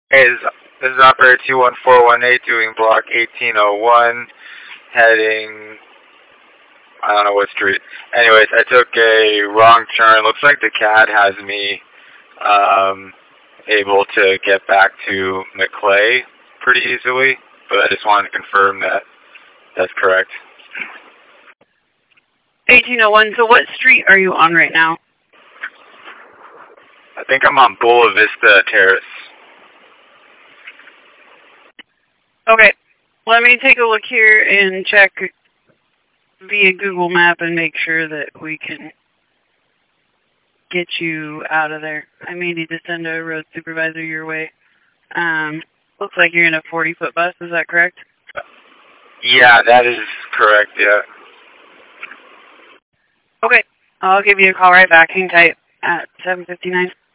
Hey, this is operator 21418 doing block 1801, heading, I don't know what street. Anyways, I took a wrong turn. Looks like the CAD has me able to get back to Maclay pretty easily, but I just wanted to confirm that that's correct. 1801, so what street are you on right now? I think I'm on Bula Vista Terrace. Okay, let me take a look here and check via Google Map and make sure that we can get you out of there. I may need to send a road supervisor your way. Looks like you're in a 40-foot bus, is that correct? Yeah, that is correct, yeah. Okay, I'll give you a call right back. Hang tight at 7:59.